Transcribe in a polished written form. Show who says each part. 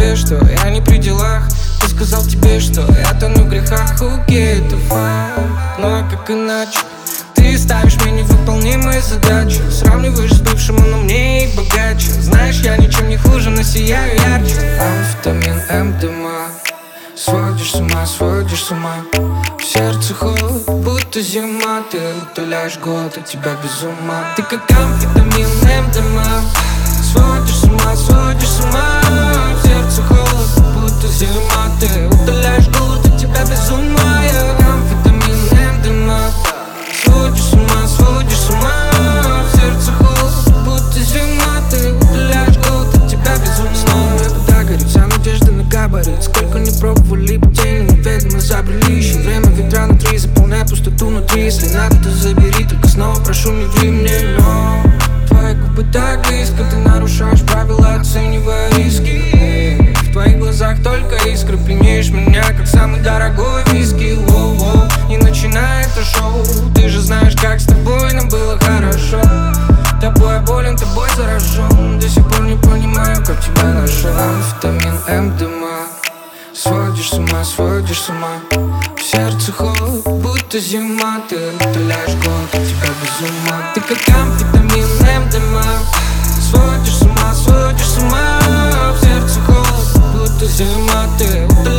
Speaker 1: тебе, что я не при делах. Кто сказал тебе, что я тону в грехах? Окей, это факт, ну а как иначе? Ты ставишь мне невыполнимые задачи, сравниваешь с бывшим, он умнее и богаче. Знаешь, я ничем не хуже, но сияю ярче. Амфетамин, МДМА, сводишь с ума, сводишь с ума. В сердце холод, будто зима. Ты утоляешь голод, от тебя без ума. Ты как амфетамин, МДМА, сводишь с ума, сводишь с ума. В сердце холод, будто зима. Ты утоляешь голод, от тебя без ума. Я амфетамин, МДМА, сводишь с ума, сводишь с ума. В сердце холод, будто зима. Ты утоляешь голод, от тебя без ума. Снова вода горит, вся надежда на габарит. Сколько не пробовали путей, неведомо забрели. Еще время ветра внутри, заполняй пустоту внутри. Если надо, то забери, только снова прошу, не ври мне, но твои губы так близко, ты нарушаешь правила, оценивая риски. В твоих глазах только искры, пьянеешь меня, как самый дорогой виски. Воу-воу, не начинай это шоу, ты же знаешь, как с тобой нам было хорошо. Тобой я болен, тобой заражен, до сих пор не понимаю, как тебя нашел. Амфетамин, МДМА, сводишь с ума, сводишь с ума. В сердце холод, будто зима. Ты утоляешь голод, от тебя без ума. Ты как амфетамин, МДМА, сводишь с ума, сводишь с ума. В сердце холод, будто зима. Ты утоляешь